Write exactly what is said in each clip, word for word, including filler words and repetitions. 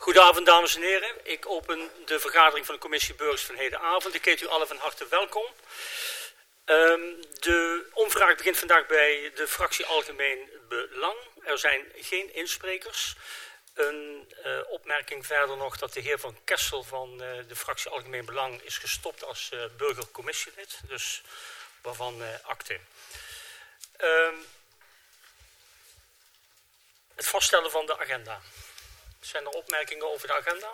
Goedenavond, dames en heren. Ik open de vergadering van de commissie Burgers van hedenavond. Ik heet u allen van harte welkom. Um, de omvraag begint vandaag bij de fractie Algemeen Belang. Er zijn geen insprekers. Een uh, opmerking verder nog dat de heer Van Kessel van uh, de fractie Algemeen Belang is gestopt als uh, burgercommissielid. Dus waarvan uh, akte. Um, het vaststellen van de agenda. Zijn er opmerkingen over de agenda?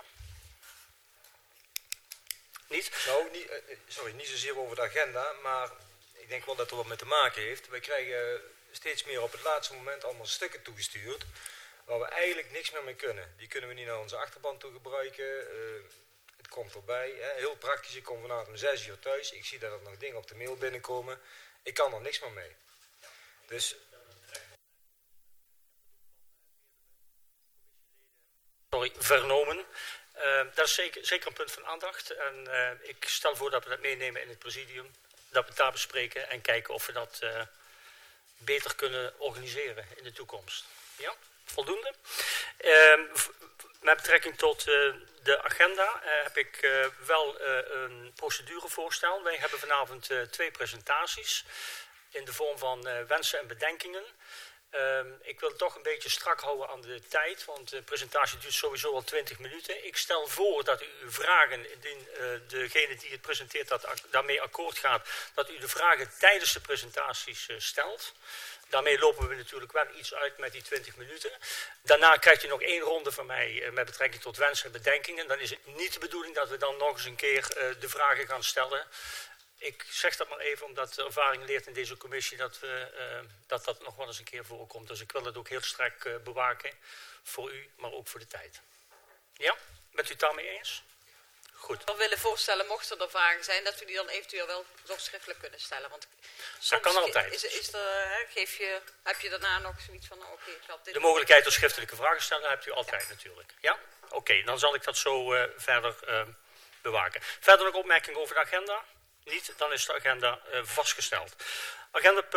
Niet? Nou, niet, sorry, niet zozeer over de agenda, maar ik denk wel dat er wat mee te maken heeft. Wij krijgen steeds meer op het laatste moment allemaal stukken toegestuurd waar we eigenlijk niks meer mee kunnen. Die kunnen we niet naar onze achterban toe gebruiken. Uh, het komt erbij. Hè. Heel praktisch, ik kom vanavond om zes uur thuis. Ik zie dat er nog dingen op de mail binnenkomen. Ik kan er niks meer mee. Dus... Sorry, vernomen. Uh, dat is zeker, zeker een punt van aandacht. En uh, ik stel voor dat we dat meenemen in het presidium. Dat we het daar bespreken en kijken of we dat uh, beter kunnen organiseren in de toekomst. Ja, voldoende. Uh, met betrekking tot uh, de agenda uh, heb ik uh, wel uh, een procedurevoorstel. Wij hebben vanavond uh, twee presentaties in de vorm van uh, wensen en bedenkingen. Um, ik wil het toch een beetje strak houden aan de tijd, want de presentatie duurt sowieso al twintig minuten. Ik stel voor dat u uw vragen, indien uh, degene die het presenteert dat daarmee akkoord gaat, dat u de vragen tijdens de presentaties uh, stelt. Daarmee lopen we natuurlijk wel iets uit met die twintig minuten. Daarna krijgt u nog één ronde van mij uh, met betrekking tot wensen en bedenkingen. Dan is het niet de bedoeling dat we dan nog eens een keer uh, de vragen gaan stellen. Ik zeg dat maar even omdat de ervaring leert in deze commissie dat, we, uh, dat dat nog wel eens een keer voorkomt. Dus ik wil het ook heel strak uh, bewaken voor u, maar ook voor de tijd. Ja, bent u het daarmee eens? Goed. We willen voorstellen, mochten er vragen zijn, dat we die dan eventueel wel nog schriftelijk kunnen stellen. Want soms dat kan altijd. Is, is er, hè, geef je, heb je daarna nog zoiets van, oké, okay, ik zal dit... De mogelijkheid tot schriftelijke vragen stellen hebt u altijd ja. natuurlijk. Ja? Oké, okay, dan zal ik dat zo uh, verder uh, bewaken. Verder nog opmerkingen over de agenda? Niet, dan is de agenda uh, vastgesteld. Agenda